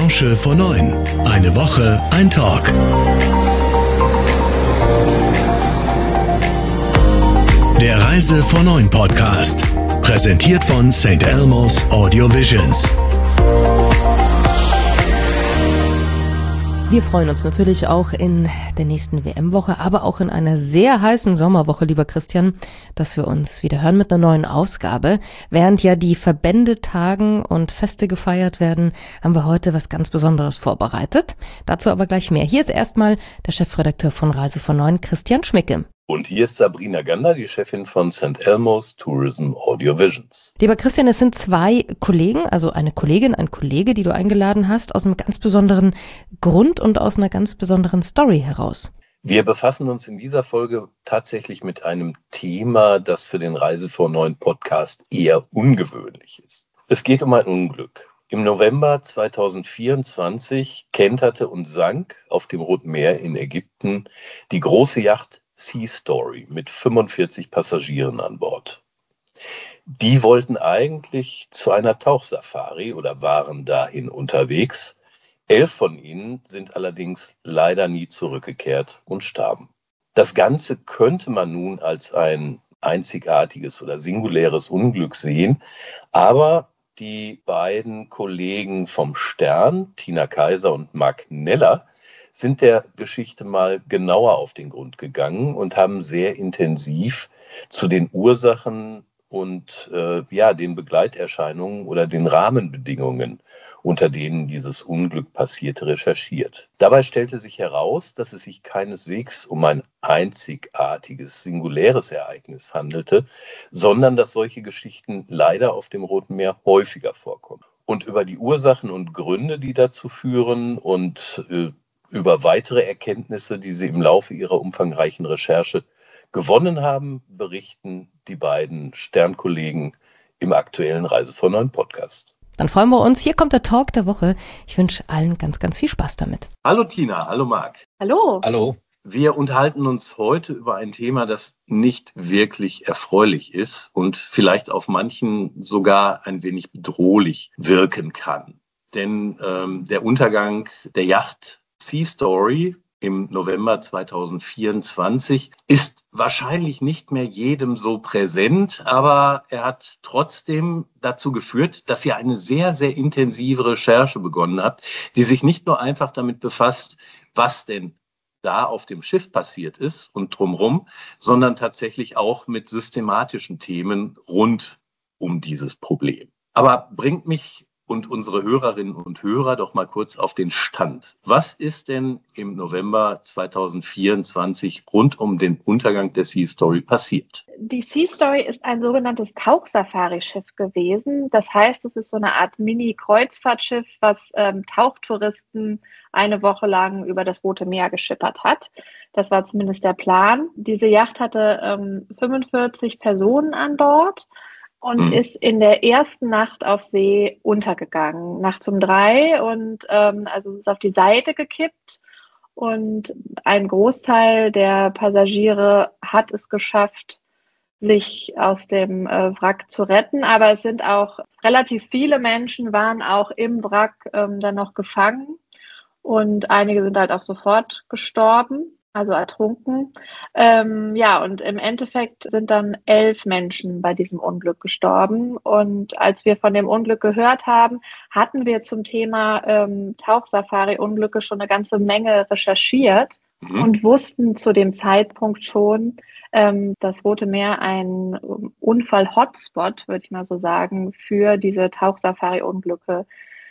Branche vor 9. Eine Woche, ein Talk. Der Reise vor 9 Podcast. Präsentiert von St. Elmo's Audio Visions. Wir freuen uns natürlich auch in der nächsten WM-Woche, aber auch in einer sehr heißen Sommerwoche, lieber Christian, dass wir uns wieder hören mit einer neuen Ausgabe. Während ja die Verbände tagen und Feste gefeiert werden, haben wir heute was ganz Besonderes vorbereitet. Dazu aber gleich mehr. Hier ist erstmal der Chefredakteur von Reise vor 9, Christian Schmicke. Und hier ist Sabrina Gander, die Chefin von St. Elmo's Tourism Audio Visions. Lieber Christian, es sind zwei Kollegen, also eine Kollegin, ein Kollege, die du eingeladen hast, aus einem ganz besonderen Grund und aus einer ganz besonderen Story heraus. Wir befassen uns in dieser Folge tatsächlich mit einem Thema, das für den Reise vor 9 Podcast eher ungewöhnlich ist. Es geht um ein Unglück. Im November 2024 kenterte und sank auf dem Roten Meer in Ägypten die große Yacht Sea Story mit 45 Passagieren an Bord. Die wollten eigentlich zu einer Tauchsafari oder waren dahin unterwegs. 11 von ihnen sind allerdings leider nie zurückgekehrt und starben. Das Ganze könnte man nun als ein einzigartiges oder singuläres Unglück sehen, aber die beiden Kollegen vom Stern, Tina Kaiser und Mark Neller, sind der Geschichte mal genauer auf den Grund gegangen und haben sehr intensiv zu den Ursachen und den Begleiterscheinungen oder den Rahmenbedingungen, unter denen dieses Unglück passierte, recherchiert. Dabei stellte sich heraus, dass es sich keineswegs um ein einzigartiges, singuläres Ereignis handelte, sondern dass solche Geschichten leider auf dem Roten Meer häufiger vorkommen. Und über die Ursachen und Gründe, die dazu führen und über weitere Erkenntnisse, die sie im Laufe ihrer umfangreichen Recherche gewonnen haben, berichten die beiden Sternkollegen im aktuellen Reise vor 9 Podcast. Dann freuen wir uns. Hier kommt der Talk der Woche. Ich wünsche allen ganz, ganz viel Spaß damit. Hallo Tina, hallo Marc. Hallo. Hallo. Wir unterhalten uns heute über ein Thema, das nicht wirklich erfreulich ist und vielleicht auf manchen sogar ein wenig bedrohlich wirken kann. Denn der Untergang der Yacht Sea Story im November 2024 ist wahrscheinlich nicht mehr jedem so präsent, aber er hat trotzdem dazu geführt, dass ihr eine sehr, sehr intensive Recherche begonnen habt, die sich nicht nur einfach damit befasst, was denn da auf dem Schiff passiert ist und drumherum, sondern tatsächlich auch mit systematischen Themen rund um dieses Problem. Aber bringt mich und unsere Hörerinnen und Hörer doch mal kurz auf den Stand. Was ist denn im November 2024 rund um den Untergang der Sea Story passiert? Die Sea Story ist ein sogenanntes Tauchsafari-Schiff gewesen. Das heißt, es ist so eine Art Mini-Kreuzfahrtschiff, was Tauchtouristen eine Woche lang über das Rote Meer geschippert hat. Das war zumindest der Plan. Diese Yacht hatte 45 Personen an Bord und ist in der ersten Nacht auf See untergegangen, nachts um 3 und also es ist auf die Seite gekippt und ein Großteil der Passagiere hat es geschafft, sich aus dem Wrack zu retten, aber es sind auch relativ viele Menschen waren auch im Wrack dann noch gefangen und einige sind halt auch sofort gestorben. Also ertrunken. Und im Endeffekt sind dann 11 Menschen bei diesem Unglück gestorben. Und als wir von dem Unglück gehört haben, hatten wir zum Thema Tauchsafari-Unglücke schon eine ganze Menge recherchiert und wussten zu dem Zeitpunkt schon, das Rote Meer ein Unfall-Hotspot, würde ich mal so sagen, für diese Tauchsafari-Unglücke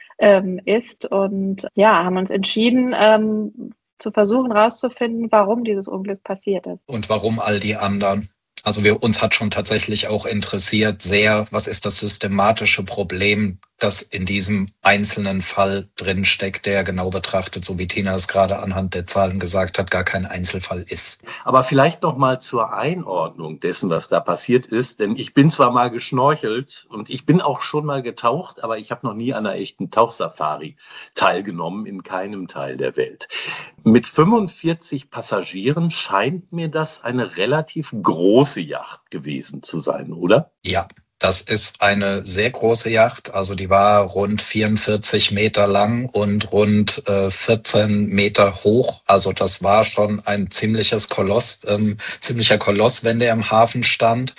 ist. Und haben uns entschieden, zu versuchen herauszufinden, warum dieses Unglück passiert ist. Und warum all die anderen. Also uns hat schon tatsächlich auch interessiert sehr, was ist das systematische Problem, das in diesem einzelnen Fall drinsteckt, der genau betrachtet, so wie Tina es gerade anhand der Zahlen gesagt hat, gar kein Einzelfall ist. Aber vielleicht noch mal zur Einordnung dessen, was da passiert ist, denn ich bin zwar mal geschnorchelt und ich bin auch schon mal getaucht, aber ich habe noch nie an einer echten Tauchsafari teilgenommen, in keinem Teil der Welt. Mit 45 Passagieren scheint mir das eine relativ große Yacht gewesen zu sein, oder? Ja. Das ist eine sehr große Yacht, also die war rund 44 Meter lang und rund 14 Meter hoch. Also das war schon ein ziemlicher Koloss, wenn der im Hafen stand,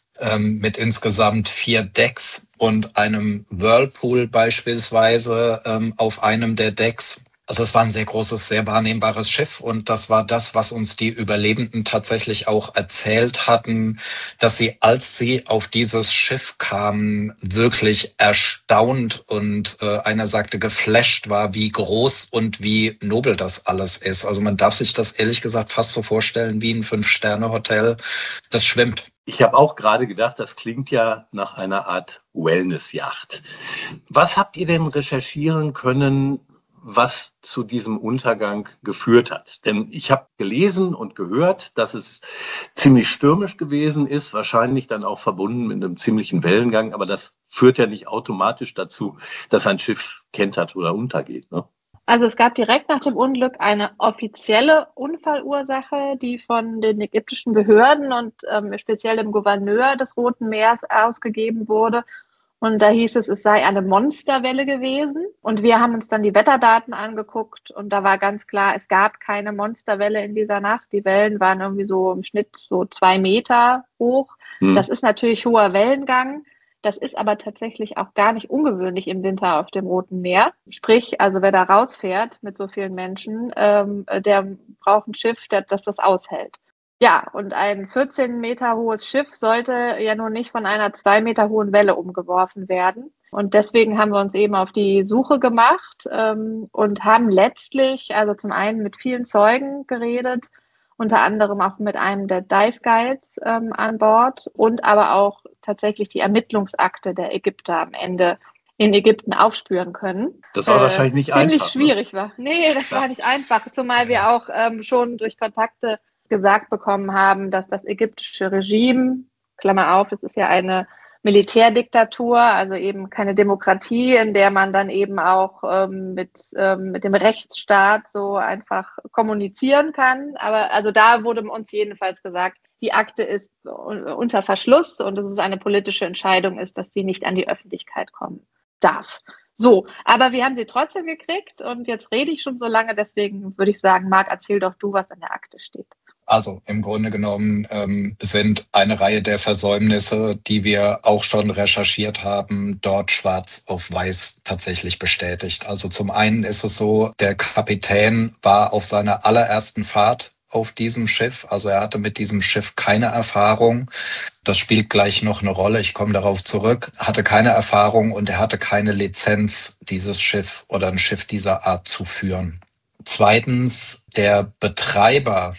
mit insgesamt 4 Decks und einem Whirlpool beispielsweise auf einem der Decks. Also es war ein sehr großes, sehr wahrnehmbares Schiff und das war das, was uns die Überlebenden tatsächlich auch erzählt hatten, dass sie, als sie auf dieses Schiff kamen, wirklich erstaunt und einer sagte, geflasht war, wie groß und wie nobel das alles ist. Also man darf sich das ehrlich gesagt fast so vorstellen wie ein 5-Sterne-Hotel, das schwimmt. Ich habe auch gerade gedacht, das klingt ja nach einer Art Wellness-Yacht. Was habt ihr denn recherchieren können, was zu diesem Untergang geführt hat? Denn ich habe gelesen und gehört, dass es ziemlich stürmisch gewesen ist, wahrscheinlich dann auch verbunden mit einem ziemlichen Wellengang, aber das führt ja nicht automatisch dazu, dass ein Schiff kentert oder untergeht, ne? Also es gab direkt nach dem Unglück eine offizielle Unfallursache, die von den ägyptischen Behörden und speziell dem Gouverneur des Roten Meers ausgegeben wurde. Und da hieß es sei eine Monsterwelle gewesen. Und wir haben uns dann die Wetterdaten angeguckt und da war ganz klar, es gab keine Monsterwelle in dieser Nacht. Die Wellen waren irgendwie so im Schnitt so 2 Meter hoch. Das ist natürlich hoher Wellengang. Das ist aber tatsächlich auch gar nicht ungewöhnlich im Winter auf dem Roten Meer. Sprich, also wer da rausfährt mit so vielen Menschen, der braucht ein Schiff, das aushält. Ja, und ein 14 Meter hohes Schiff sollte ja nun nicht von einer 2 Meter hohen Welle umgeworfen werden. Und deswegen haben wir uns eben auf die Suche gemacht und haben letztlich, also zum einen mit vielen Zeugen geredet, unter anderem auch mit einem der Dive Guides an Bord und aber auch tatsächlich die Ermittlungsakte der Ägypter am Ende in Ägypten aufspüren können. Das war wahrscheinlich nicht einfach. Ziemlich schwierig war. Nee, das war nicht einfach, zumal wir auch schon durch Kontakte gesagt bekommen haben, dass das ägyptische Regime, Klammer auf, es ist ja eine Militärdiktatur, also eben keine Demokratie, in der man dann eben auch mit dem Rechtsstaat so einfach kommunizieren kann. Aber also da wurde uns jedenfalls gesagt, die Akte ist unter Verschluss und es ist eine politische Entscheidung ist, dass sie nicht an die Öffentlichkeit kommen darf. So, aber wir haben sie trotzdem gekriegt und jetzt rede ich schon so lange, deswegen würde ich sagen, Marc, erzähl doch du, was an der Akte steht. Also im Grunde genommen sind eine Reihe der Versäumnisse, die wir auch schon recherchiert haben, dort schwarz auf weiß tatsächlich bestätigt. Also zum einen ist es so, der Kapitän war auf seiner allerersten Fahrt auf diesem Schiff. Also er hatte mit diesem Schiff keine Erfahrung. Das spielt gleich noch eine Rolle. Ich komme darauf zurück. Hatte keine Erfahrung und er hatte keine Lizenz, dieses Schiff oder ein Schiff dieser Art zu führen. Zweitens, der Betreiber,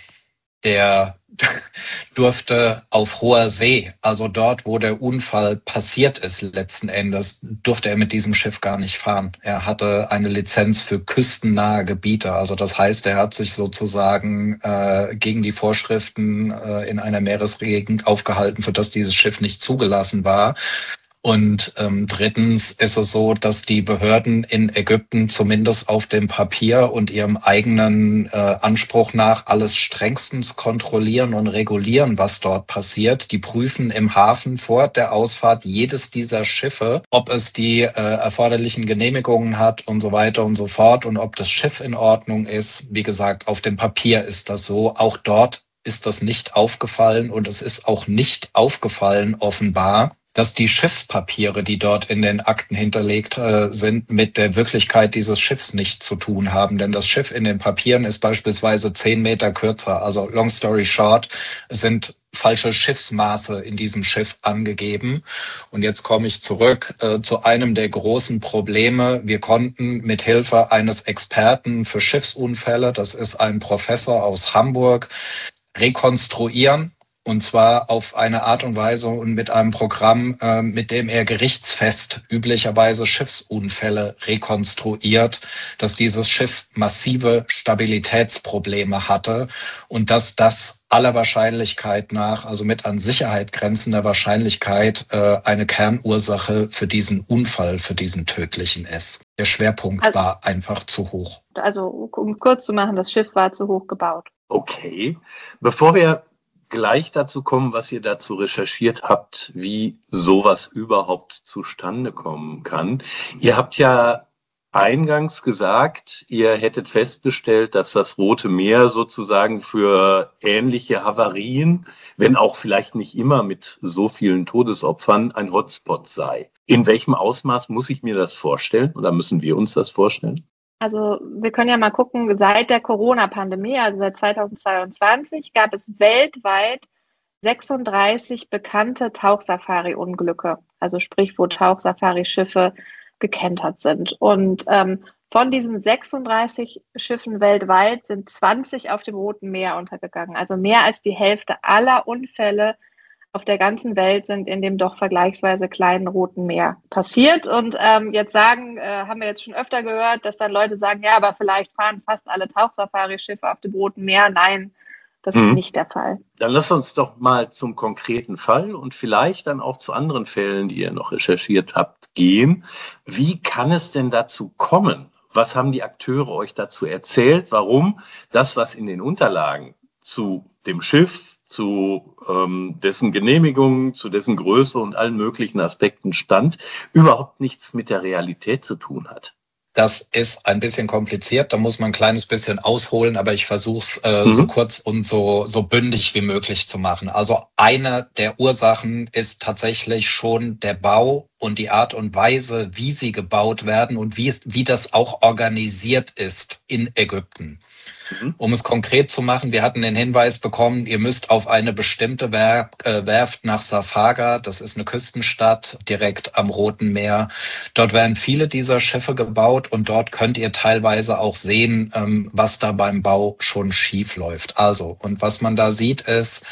der durfte auf hoher See, also dort, wo der Unfall passiert ist letzten Endes, durfte er mit diesem Schiff gar nicht fahren. Er hatte eine Lizenz für küstennahe Gebiete. Also das heißt, er hat sich sozusagen gegen die Vorschriften in einer Meeresgegend aufgehalten, für das dieses Schiff nicht zugelassen war. Und drittens ist es so, dass die Behörden in Ägypten zumindest auf dem Papier und ihrem eigenen Anspruch nach alles strengstens kontrollieren und regulieren, was dort passiert. Die prüfen im Hafen vor der Ausfahrt jedes dieser Schiffe, ob es die erforderlichen Genehmigungen hat und so weiter und so fort und ob das Schiff in Ordnung ist. Wie gesagt, auf dem Papier ist das so. Auch dort ist das nicht aufgefallen und es ist auch nicht aufgefallen, offenbar, dass die Schiffspapiere, die dort in den Akten hinterlegt sind, mit der Wirklichkeit dieses Schiffs nichts zu tun haben. Denn das Schiff in den Papieren ist beispielsweise 10 Meter kürzer. Also long story short, es sind falsche Schiffsmaße in diesem Schiff angegeben. Und jetzt komme ich zurück zu einem der großen Probleme. Wir konnten mit Hilfe eines Experten für Schiffsunfälle, das ist ein Professor aus Hamburg, rekonstruieren. Und zwar auf eine Art und Weise und mit einem Programm, mit dem er gerichtsfest üblicherweise Schiffsunfälle rekonstruiert, dass dieses Schiff massive Stabilitätsprobleme hatte und dass das aller Wahrscheinlichkeit nach, also mit an Sicherheit grenzender Wahrscheinlichkeit, eine Kernursache für diesen Unfall, für diesen tödlichen ist. Der Schwerpunkt war einfach zu hoch. Also um kurz zu machen, das Schiff war zu hoch gebaut. Okay, bevor wir gleich dazu kommen, was ihr dazu recherchiert habt, wie sowas überhaupt zustande kommen kann. Ihr habt ja eingangs gesagt, ihr hättet festgestellt, dass das Rote Meer sozusagen für ähnliche Havarien, wenn auch vielleicht nicht immer mit so vielen Todesopfern, ein Hotspot sei. In welchem Ausmaß muss ich mir das vorstellen oder müssen wir uns das vorstellen? Also wir können ja mal gucken, seit der Corona-Pandemie, also seit 2022, gab es weltweit 36 bekannte Tauchsafari-Unglücke, also sprich, wo Tauchsafari-Schiffe gekentert sind. Und von diesen 36 Schiffen weltweit sind 20 auf dem Roten Meer untergegangen. Also mehr als die Hälfte aller Unfälle auf der ganzen Welt sind in dem doch vergleichsweise kleinen Roten Meer passiert. Und haben wir jetzt schon öfter gehört, dass dann Leute sagen, ja, aber vielleicht fahren fast alle Tauchsafari-Schiffe auf dem Roten Meer. Nein, das ist nicht der Fall. Dann lass uns doch mal zum konkreten Fall und vielleicht dann auch zu anderen Fällen, die ihr noch recherchiert habt, gehen. Wie kann es denn dazu kommen? Was haben die Akteure euch dazu erzählt? Warum das, was in den Unterlagen zu dem Schiff, zu dessen Genehmigung, zu dessen Größe und allen möglichen Aspekten stand, überhaupt nichts mit der Realität zu tun hat? Das ist ein bisschen kompliziert, da muss man ein kleines bisschen ausholen, aber ich versuche es so kurz und so bündig wie möglich zu machen. Also eine der Ursachen ist tatsächlich schon der Bau und die Art und Weise, wie sie gebaut werden und wie das auch organisiert ist in Ägypten. Um es konkret zu machen, wir hatten den Hinweis bekommen, ihr müsst auf eine bestimmte Werft nach Safaga, das ist eine Küstenstadt direkt am Roten Meer. Dort werden viele dieser Schiffe gebaut und dort könnt ihr teilweise auch sehen, was da beim Bau schon schief läuft. Also, und was man da sieht ist,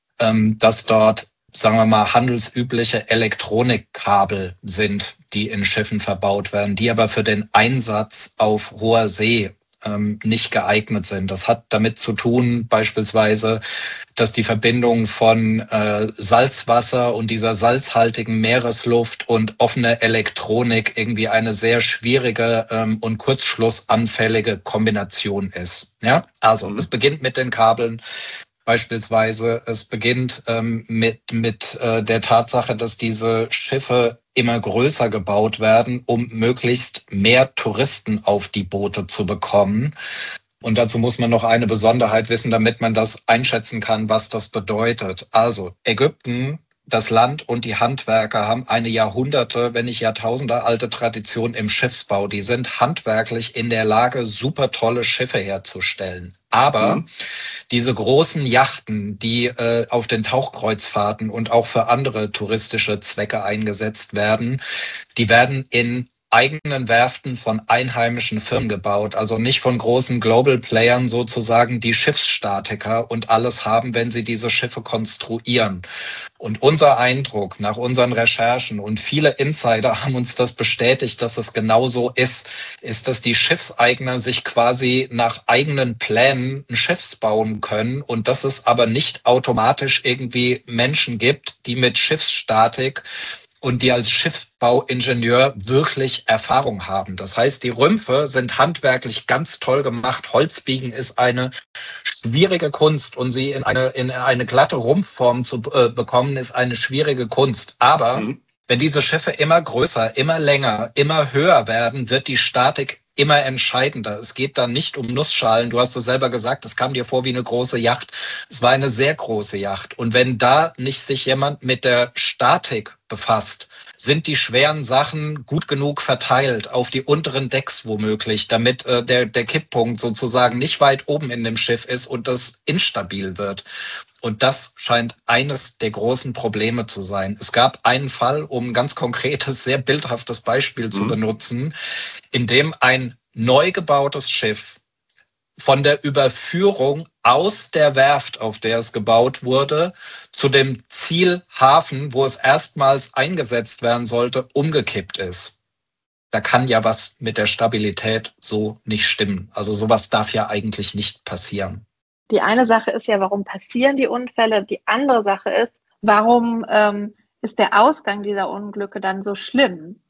dass dort, sagen wir mal, handelsübliche Elektronikkabel sind, die in Schiffen verbaut werden, die aber für den Einsatz auf hoher See nicht geeignet sind. Das hat damit zu tun, beispielsweise, dass die Verbindung von Salzwasser und dieser salzhaltigen Meeresluft und offene Elektronik irgendwie eine sehr schwierige und kurzschlussanfällige Kombination ist. Ja, also es beginnt mit den Kabeln. Beispielsweise, es beginnt mit der Tatsache, dass diese Schiffe immer größer gebaut werden, um möglichst mehr Touristen auf die Boote zu bekommen. Und dazu muss man noch eine Besonderheit wissen, damit man das einschätzen kann, was das bedeutet. Also Ägypten, das Land und die Handwerker haben eine Jahrhunderte, wenn nicht Jahrtausende alte Tradition im Schiffsbau. Die sind handwerklich in der Lage, super tolle Schiffe herzustellen. Aber diese großen Yachten, die auf den Tauchkreuzfahrten und auch für andere touristische Zwecke eingesetzt werden, die werden in eigenen Werften von einheimischen Firmen gebaut, also nicht von großen Global Playern sozusagen, die Schiffsstatiker und alles haben, wenn sie diese Schiffe konstruieren. Und unser Eindruck nach unseren Recherchen und viele Insider haben uns das bestätigt, dass es genau so ist, dass die Schiffseigner sich quasi nach eigenen Plänen ein Schiff bauen können und dass es aber nicht automatisch irgendwie Menschen gibt, die mit Schiffsstatik und die als Schiffbauingenieur wirklich Erfahrung haben. Das heißt, die Rümpfe sind handwerklich ganz toll gemacht. Holzbiegen ist eine schwierige Kunst und sie in eine glatte Rumpfform zu bekommen, ist eine schwierige Kunst. Aber wenn diese Schiffe immer größer, immer länger, immer höher werden, wird die Statik immer entscheidender. Es geht dann nicht um Nussschalen. Du hast es selber gesagt, es kam dir vor wie eine große Yacht. Es war eine sehr große Yacht. Und wenn da nicht sich jemand mit der Statik befasst, sind die schweren Sachen gut genug verteilt auf die unteren Decks womöglich, damit der Kipppunkt sozusagen nicht weit oben in dem Schiff ist und das instabil wird. Und das scheint eines der großen Probleme zu sein. Es gab einen Fall, um ein ganz konkretes, sehr bildhaftes Beispiel zu benutzen, in dem ein neu gebautes Schiff von der Überführung aus der Werft, auf der es gebaut wurde, zu dem Zielhafen, wo es erstmals eingesetzt werden sollte, umgekippt ist. Da kann ja was mit der Stabilität so nicht stimmen. Also sowas darf ja eigentlich nicht passieren. Die eine Sache ist ja, warum passieren die Unfälle? Die andere Sache ist, warum ist der Ausgang dieser Unglücke dann so schlimm?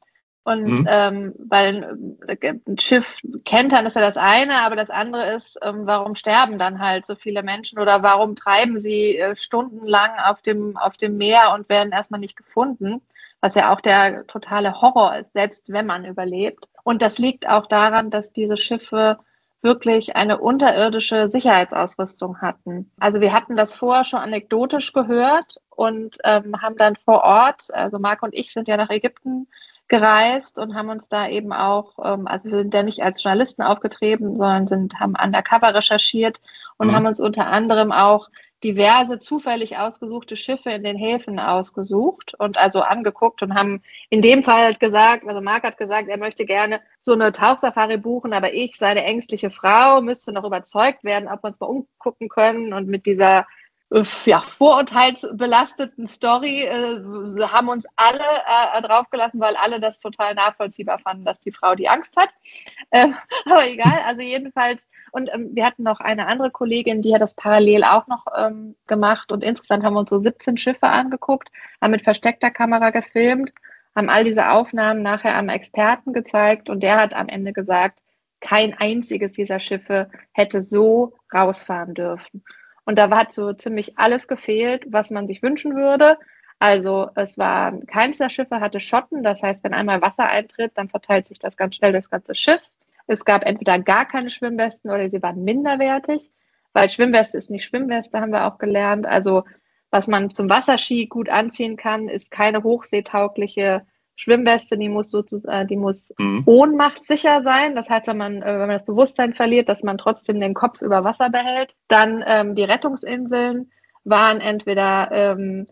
Und weil ein Schiff kentern ist ja das eine, aber das andere ist, warum sterben dann halt so viele Menschen oder warum treiben sie stundenlang auf dem Meer und werden erstmal nicht gefunden, was ja auch der totale Horror ist, selbst wenn man überlebt. Und das liegt auch daran, dass diese Schiffe wirklich eine unterirdische Sicherheitsausrüstung hatten. Also wir hatten das vorher schon anekdotisch gehört und haben dann vor Ort, also Marc und ich sind ja nach Ägypten gereist und haben uns da eben auch, also wir sind ja nicht als Journalisten aufgetreten, sondern haben undercover recherchiert und haben uns unter anderem auch diverse zufällig ausgesuchte Schiffe in den Häfen ausgesucht und also angeguckt und haben in dem Fall halt gesagt, also Marc hat gesagt, er möchte gerne so eine Tauchsafari buchen, aber ich, seine ängstliche Frau, müsste noch überzeugt werden, ob wir uns mal umgucken können und mit dieser vorurteilsbelasteten Story haben uns alle draufgelassen, weil alle das total nachvollziehbar fanden, dass die Frau die Angst hat. Aber egal, also jedenfalls. Und wir hatten noch eine andere Kollegin, die hat das parallel auch noch gemacht. Und insgesamt haben wir uns so 17 Schiffe angeguckt, haben mit versteckter Kamera gefilmt, haben all diese Aufnahmen nachher am Experten gezeigt. Und der hat am Ende gesagt, kein einziges dieser Schiffe hätte so rausfahren dürfen. Und da hat so ziemlich alles gefehlt, was man sich wünschen würde. Also keins der Schiffe hatte Schotten. Das heißt, wenn einmal Wasser eintritt, dann verteilt sich das ganz schnell durchs ganze Schiff. Es gab entweder gar keine Schwimmwesten oder sie waren minderwertig, weil Schwimmweste ist nicht Schwimmweste, haben wir auch gelernt. Also was man zum Wasserski gut anziehen kann, ist keine hochseetaugliche Schwimmweste, die muss ohnmachtssicher sein. Das heißt, wenn man das Bewusstsein verliert, dass man trotzdem den Kopf über Wasser behält. Dann die Rettungsinseln waren entweder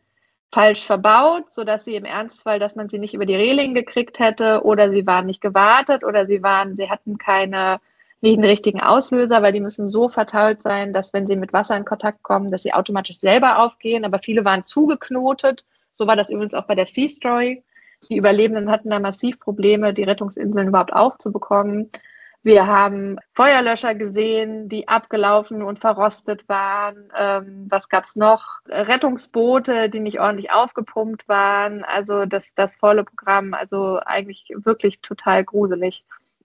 falsch verbaut, sodass sie im Ernstfall, dass man sie nicht über die Reling gekriegt hätte, oder sie waren nicht gewartet, oder sie hatten nicht den richtigen Auslöser, weil die müssen so verteilt sein, dass wenn sie mit Wasser in Kontakt kommen, dass sie automatisch selber aufgehen. Aber viele waren zugeknotet. So war das übrigens auch bei der Sea Story. Die Überlebenden hatten da massiv Probleme, die Rettungsinseln überhaupt aufzubekommen. Wir haben Feuerlöscher gesehen, die abgelaufen und verrostet waren. Was gab's noch? Rettungsboote, die nicht ordentlich aufgepumpt waren. Also das volle Programm, also eigentlich wirklich total gruselig.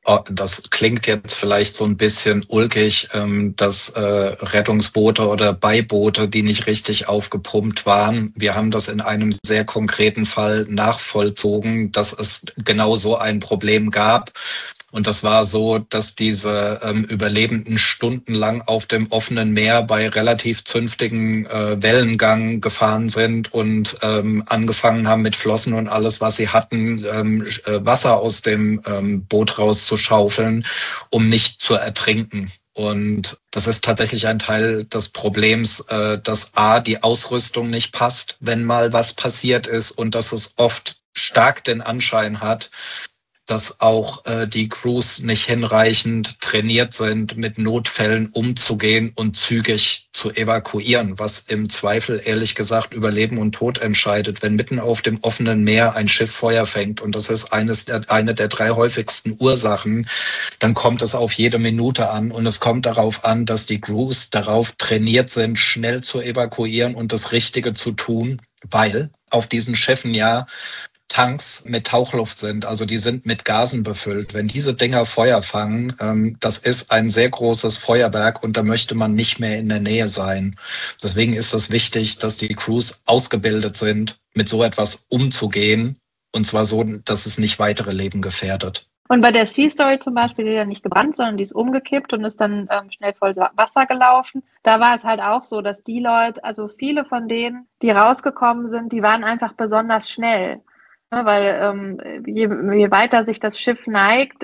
Das klingt jetzt vielleicht so ein bisschen ulkig, dass Rettungsboote oder Beiboote, die nicht richtig aufgepumpt waren. Wir haben das in einem sehr konkreten Fall nachvollzogen, dass es genau so ein Problem gab. Und das war so, dass diese Überlebenden stundenlang auf dem offenen Meer bei relativ zünftigen Wellengang gefahren sind und angefangen haben mit Flossen und alles, was sie hatten, Wasser aus dem Boot rauszuschaufeln, um nicht zu ertrinken. Und das ist tatsächlich ein Teil des Problems, dass A, die Ausrüstung nicht passt, wenn mal was passiert ist, und dass es oft stark den Anschein hat, dass auch die Crews nicht hinreichend trainiert sind, mit Notfällen umzugehen und zügig zu evakuieren, was im Zweifel ehrlich gesagt über Leben und Tod entscheidet. Wenn mitten auf dem offenen Meer ein Schiff Feuer fängt, und das ist eine der 3 häufigsten Ursachen, dann kommt es auf jede Minute an, und es kommt darauf an, dass die Crews darauf trainiert sind, schnell zu evakuieren und das Richtige zu tun, weil auf diesen Schiffen ja Tanks mit Tauchluft sind, also die sind mit Gasen befüllt. Wenn diese Dinger Feuer fangen, das ist ein sehr großes Feuerwerk, und da möchte man nicht mehr in der Nähe sein. Deswegen ist es wichtig, dass die Crews ausgebildet sind, mit so etwas umzugehen, und zwar so, dass es nicht weitere Leben gefährdet. Und bei der Sea Story zum Beispiel, die ist ja nicht gebrannt, sondern die ist umgekippt und ist dann schnell voll Wasser gelaufen. Da war es halt auch so, dass die Leute, also viele von denen, die rausgekommen sind, die waren einfach besonders schnell. Weil je weiter sich das Schiff neigt,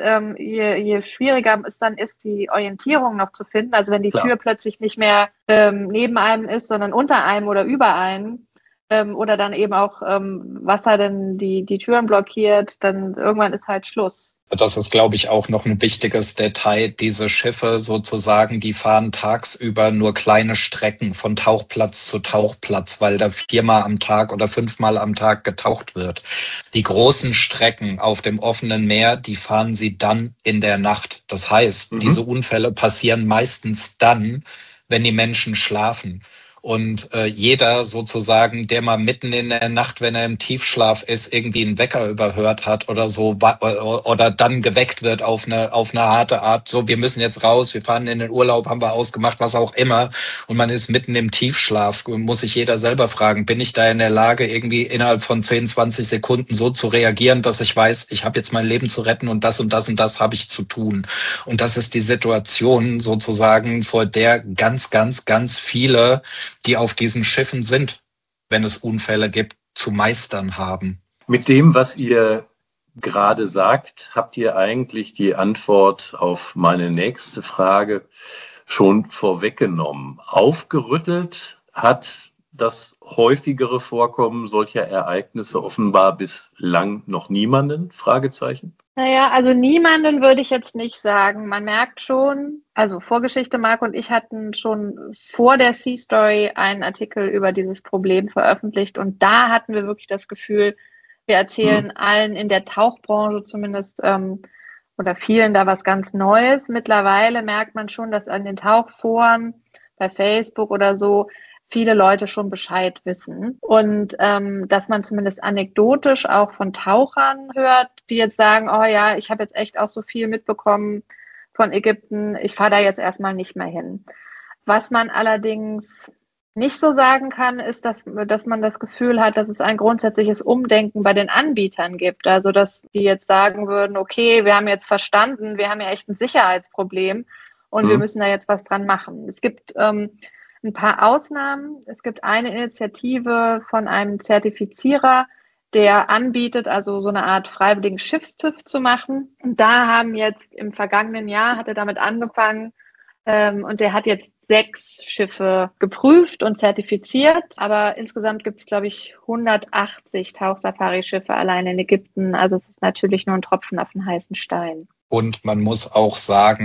je schwieriger es dann ist, die Orientierung noch zu finden. Also wenn die Tür plötzlich nicht mehr neben einem ist, sondern unter einem oder über einem, oder dann eben auch Wasser dann die Türen blockiert, dann irgendwann ist halt Schluss. Das ist, glaube ich, auch noch ein wichtiges Detail. Diese Schiffe sozusagen, die fahren tagsüber nur kleine Strecken von Tauchplatz zu Tauchplatz, weil da 4-mal am Tag oder 5-mal am Tag getaucht wird. Die großen Strecken auf dem offenen Meer, die fahren sie dann in der Nacht. Das heißt, diese Unfälle passieren meistens dann, wenn die Menschen schlafen. Und jeder sozusagen, der mal mitten in der Nacht, wenn er im Tiefschlaf ist, irgendwie einen Wecker überhört hat oder so, oder dann geweckt wird auf eine harte Art, so, wir müssen jetzt raus, wir fahren in den Urlaub, haben wir ausgemacht, was auch immer, und man ist mitten im Tiefschlaf, muss sich jeder selber fragen, bin ich da in der Lage, irgendwie innerhalb von 10, 20 Sekunden so zu reagieren, dass ich weiß, ich habe jetzt mein Leben zu retten und das und das und das habe ich zu tun. Und das ist die Situation sozusagen, vor der ganz, ganz, ganz viele, die auf diesen Schiffen sind, wenn es Unfälle gibt, zu meistern haben. Mit dem, was ihr gerade sagt, habt ihr eigentlich die Antwort auf meine nächste Frage schon vorweggenommen. Aufgerüttelt hat das häufigere Vorkommen solcher Ereignisse offenbar bislang noch niemanden? Fragezeichen. Naja, also niemanden würde ich jetzt nicht sagen. Man merkt schon, also Vorgeschichte, Marc und ich hatten schon vor der Sea Story einen Artikel über dieses Problem veröffentlicht und da hatten wir wirklich das Gefühl, wir erzählen allen in der Tauchbranche zumindest oder vielen da was ganz Neues. Mittlerweile merkt man schon, dass an den Tauchforen bei Facebook oder so viele Leute schon Bescheid wissen und dass man zumindest anekdotisch auch von Tauchern hört, die jetzt sagen, oh ja, ich habe jetzt echt auch so viel mitbekommen von Ägypten, ich fahre da jetzt erstmal nicht mehr hin. Was man allerdings nicht so sagen kann, ist, dass man das Gefühl hat, dass es ein grundsätzliches Umdenken bei den Anbietern gibt. Also dass die jetzt sagen würden, okay, wir haben jetzt verstanden, wir haben ja echt ein Sicherheitsproblem und wir müssen da jetzt was dran machen. Es gibt ein paar Ausnahmen. Es gibt eine Initiative von einem Zertifizierer, der anbietet, also so eine Art freiwilligen Schiffstüv zu machen. Und da haben jetzt im vergangenen Jahr, hat er damit angefangen und der hat jetzt 6 Schiffe geprüft und zertifiziert. Aber insgesamt gibt es, glaube ich, 180 Tauchsafari-Schiffe allein in Ägypten. Also es ist natürlich nur ein Tropfen auf den heißen Stein. Und man muss auch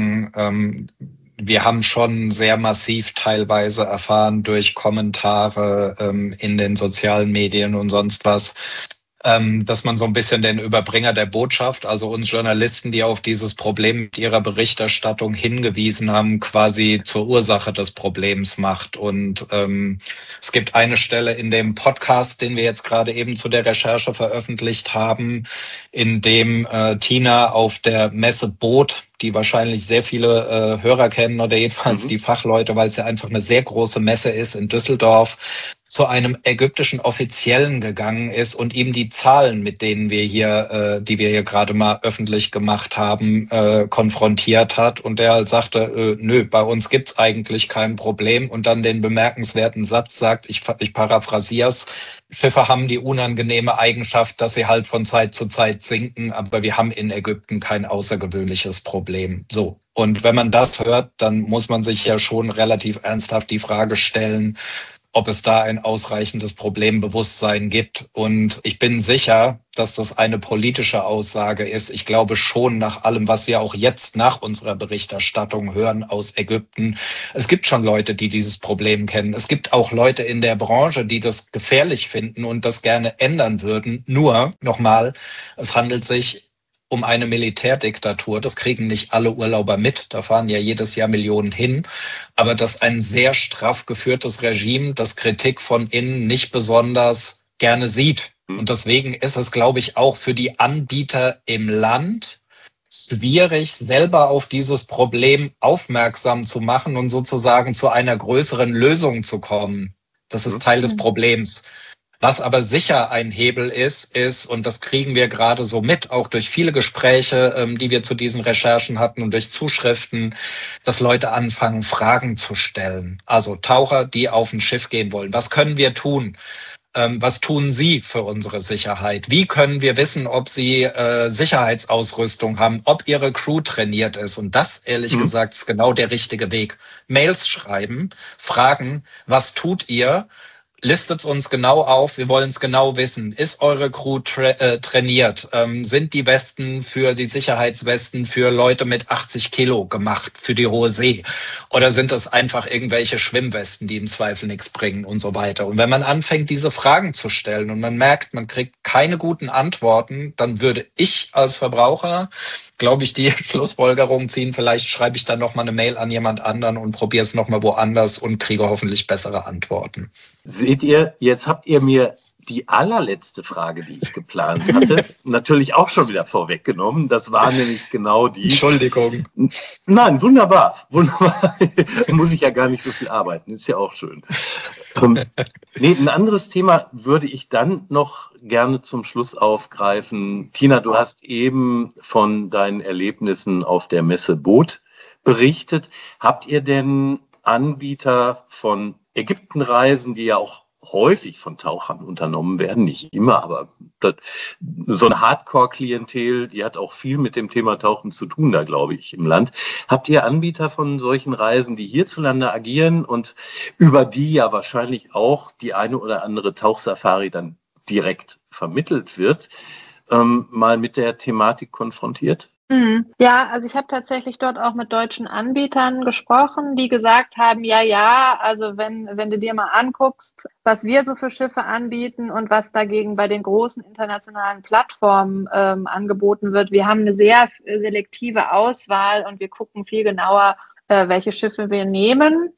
sagen, wir haben schon sehr massiv teilweise erfahren durch Kommentare in den sozialen Medien und sonst was, dass man so ein bisschen den Überbringer der Botschaft, also uns Journalisten, die auf dieses Problem mit ihrer Berichterstattung hingewiesen haben, quasi zur Ursache des Problems macht. Und es gibt eine Stelle in dem Podcast, den wir jetzt gerade eben zu der Recherche veröffentlicht haben, in dem Tina auf der Messe Boot, die wahrscheinlich sehr viele Hörer kennen oder jedenfalls die Fachleute, weil es ja einfach eine sehr große Messe ist in Düsseldorf, zu einem ägyptischen Offiziellen gegangen ist und ihm die Zahlen, mit denen wir hier, die wir hier gerade mal öffentlich gemacht haben, konfrontiert hat. Und der halt sagte, nö, bei uns gibt's eigentlich kein Problem. Und dann den bemerkenswerten Satz sagt, ich paraphrasiere es, Schiffe haben die unangenehme Eigenschaft, dass sie halt von Zeit zu Zeit sinken, aber wir haben in Ägypten kein außergewöhnliches Problem. So. Und wenn man das hört, dann muss man sich ja schon relativ ernsthaft die Frage stellen, ob es da ein ausreichendes Problembewusstsein gibt. Und ich bin sicher, dass das eine politische Aussage ist. Ich glaube schon, nach allem, was wir auch jetzt nach unserer Berichterstattung hören aus Ägypten, es gibt schon Leute, die dieses Problem kennen. Es gibt auch Leute in der Branche, die das gefährlich finden und das gerne ändern würden. Nur, nochmal, es handelt sich um eine Militärdiktatur. Das kriegen nicht alle Urlauber mit. Da fahren ja jedes Jahr Millionen hin. Aber das ist ein sehr straff geführtes Regime, das Kritik von innen nicht besonders gerne sieht. Und deswegen ist es, glaube ich, auch für die Anbieter im Land schwierig, selber auf dieses Problem aufmerksam zu machen und sozusagen zu einer größeren Lösung zu kommen. Das ist Teil des Problems. Was aber sicher ein Hebel ist, und das kriegen wir gerade so mit, auch durch viele Gespräche, die wir zu diesen Recherchen hatten und durch Zuschriften, dass Leute anfangen, Fragen zu stellen. Also Taucher, die auf ein Schiff gehen wollen. Was können wir tun? Was tun Sie für unsere Sicherheit? Wie können wir wissen, ob Sie Sicherheitsausrüstung haben, ob Ihre Crew trainiert ist? Und das, ehrlich gesagt, ist genau der richtige Weg. Mails schreiben, fragen, was tut ihr? Listet uns genau auf, wir wollen es genau wissen. Ist eure Crew trainiert? Sind die Westen für die Sicherheitswesten für Leute mit 80 Kilo gemacht, für die hohe See? Oder sind das einfach irgendwelche Schwimmwesten, die im Zweifel nichts bringen und so weiter? Und wenn man anfängt, diese Fragen zu stellen und man merkt, man kriegt keine guten Antworten, dann würde ich als Verbraucher glaube ich, die Schlussfolgerung ziehen. Vielleicht schreibe ich dann nochmal eine Mail an jemand anderen und probiere es nochmal woanders und kriege hoffentlich bessere Antworten. Seht ihr, jetzt habt ihr mir die allerletzte Frage, die ich geplant hatte, natürlich auch schon wieder vorweggenommen. Das war nämlich genau die. Entschuldigung. Nein, wunderbar. Wunderbar. Muss ich ja gar nicht so viel arbeiten. Ist ja auch schön. Ein anderes Thema würde ich dann noch gerne zum Schluss aufgreifen. Tina, du hast eben von deinen Erlebnissen auf der Messe Boot berichtet. Habt ihr denn Anbieter von Ägyptenreisen, die ja auch häufig von Tauchern unternommen werden, nicht immer, aber so eine Hardcore-Klientel, die hat auch viel mit dem Thema Tauchen zu tun, da glaube ich, im Land. Habt ihr Anbieter von solchen Reisen, die hierzulande agieren und über die ja wahrscheinlich auch die eine oder andere Tauchsafari dann direkt vermittelt wird, mal mit der Thematik konfrontiert? Ja, also ich habe tatsächlich dort auch mit deutschen Anbietern gesprochen, die gesagt haben, ja, also wenn du dir mal anguckst, was wir so für Schiffe anbieten und was dagegen bei den großen internationalen Plattformen angeboten wird, wir haben eine sehr selektive Auswahl und wir gucken viel genauer, welche Schiffe wir nehmen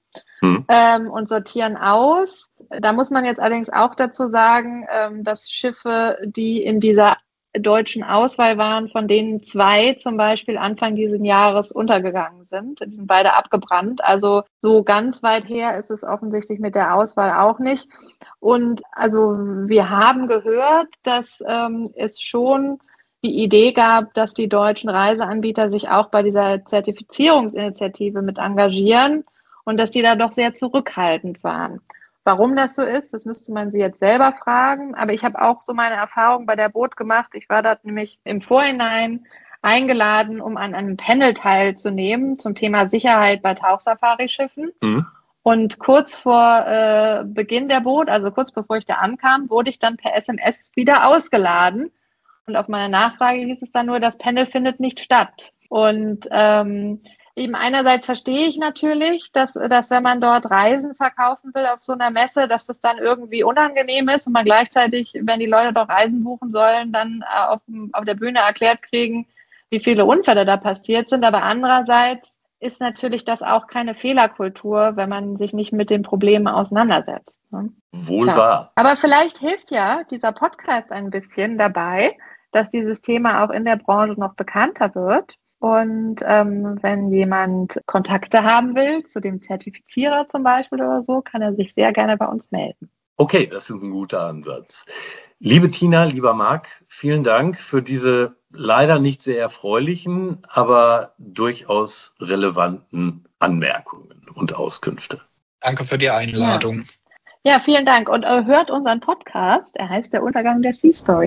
und sortieren aus. Da muss man jetzt allerdings auch dazu sagen, dass Schiffe, die in dieser deutschen Auswahl waren, von denen 2 zum Beispiel Anfang dieses Jahres untergegangen sind. Die sind beide abgebrannt. Also so ganz weit her ist es offensichtlich mit der Auswahl auch nicht. Und also wir haben gehört, dass es schon die Idee gab, dass die deutschen Reiseanbieter sich auch bei dieser Zertifizierungsinitiative mit engagieren und dass die da doch sehr zurückhaltend waren. Warum das so ist, das müsste man sie jetzt selber fragen. Aber ich habe auch so meine Erfahrung bei der Boot gemacht. Ich war dort nämlich im Vorhinein eingeladen, um an einem Panel teilzunehmen zum Thema Sicherheit bei Tauchsafari-Schiffen. Und kurz vor Beginn der Boot, also kurz bevor ich da ankam, wurde ich dann per SMS wieder ausgeladen. Und auf meine Nachfrage hieß es dann nur, das Panel findet nicht statt. Und eben einerseits verstehe ich natürlich, dass wenn man dort Reisen verkaufen will auf so einer Messe, dass das dann irgendwie unangenehm ist und man gleichzeitig, wenn die Leute doch Reisen buchen sollen, dann auf der Bühne erklärt kriegen, wie viele Unfälle da passiert sind. Aber andererseits ist natürlich das auch keine Fehlerkultur, wenn man sich nicht mit den Problemen auseinandersetzt. Ne? Wohl wahr. Aber vielleicht hilft ja dieser Podcast ein bisschen dabei, dass dieses Thema auch in der Branche noch bekannter wird. Und wenn jemand Kontakte haben will, zu dem Zertifizierer zum Beispiel oder so, kann er sich sehr gerne bei uns melden. Okay, das ist ein guter Ansatz. Liebe Tina, lieber Marc, vielen Dank für diese leider nicht sehr erfreulichen, aber durchaus relevanten Anmerkungen und Auskünfte. Danke für die Einladung. Ja, vielen Dank. Und hört unseren Podcast. Er heißt Der Untergang der Sea Story.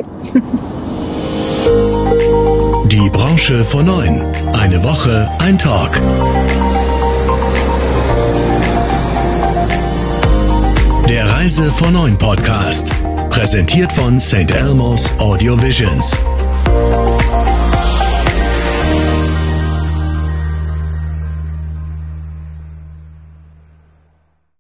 Die Branche vor 9. Eine Woche, ein Talk. Der Reise vor 9 Podcast. Präsentiert von St. Elmo's Audio Visions.